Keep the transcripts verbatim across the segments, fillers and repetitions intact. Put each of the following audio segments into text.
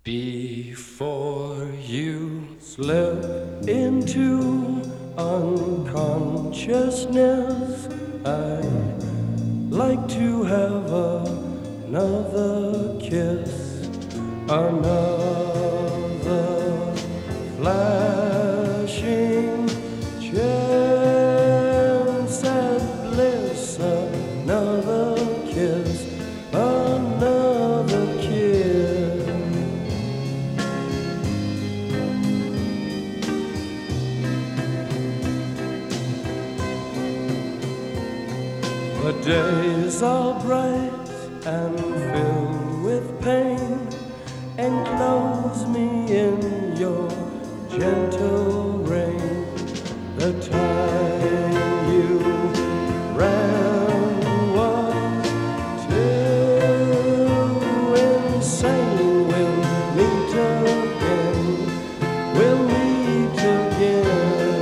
Before you slip into unconsciousness, I'd like to have another kiss, another flashing chance at bliss, another kiss, another kiss. The days are bright and filled with pain. Enclose me in your gentle rain. The time you ran was too insane. We'll meet again. We'll meet again.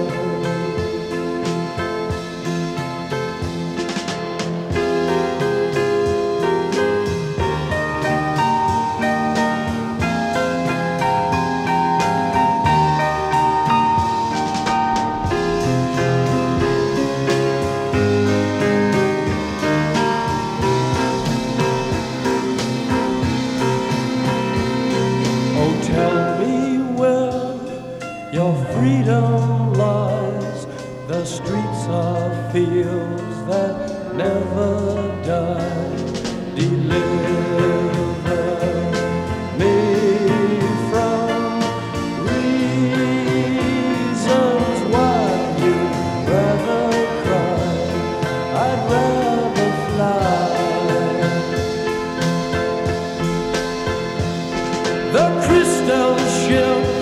Tell me where your freedom lies. The streets are fields that never die. Deliver me from reasons why you'd rather cry. I'd rather fly. The crystal ship